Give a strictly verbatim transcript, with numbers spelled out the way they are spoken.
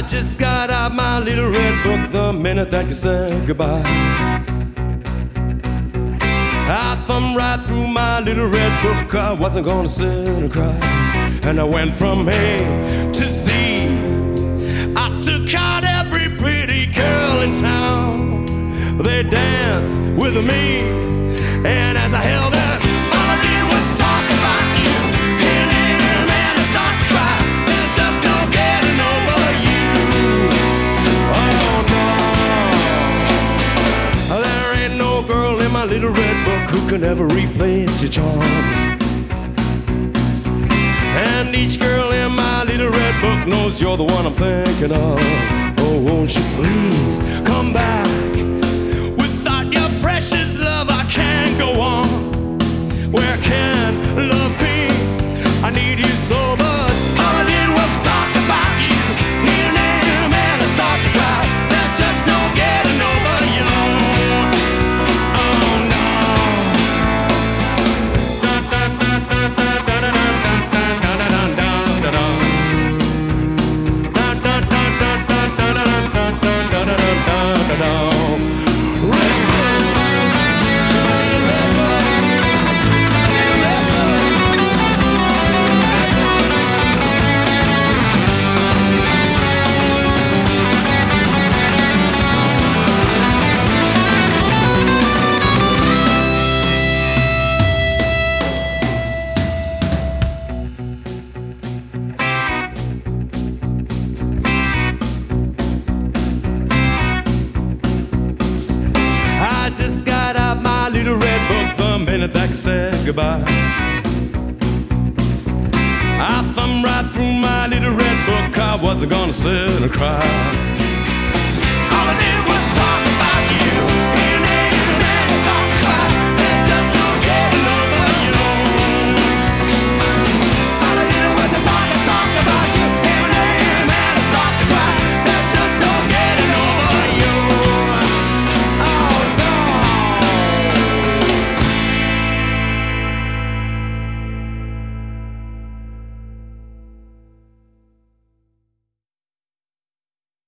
just got out my little red book the minute that you said goodbye. I thumbed right through my little red book. I wasn't gonna sit and cry. And I went from A to Z. I took out every pretty girl in town. They danced with me, and as I held them, all I did was talk about you. And then, man, I start to cry. There's just no getting over you. Oh no, there ain't no girl in my little red book who can ever replace your charms. And each girl in my little red book knows you're the one I'm thinking of. Oh, won't you please come back? Without your precious love, I can't go on. Where can love be? I need you so much. All I did was talk about you. And then, man, I start to cry. There's just no getting over you. Oh no. I just got out my little red book the minute that you said goodbye. I thumbed right through my little red book. I wasn't gonna sit and cry. All I did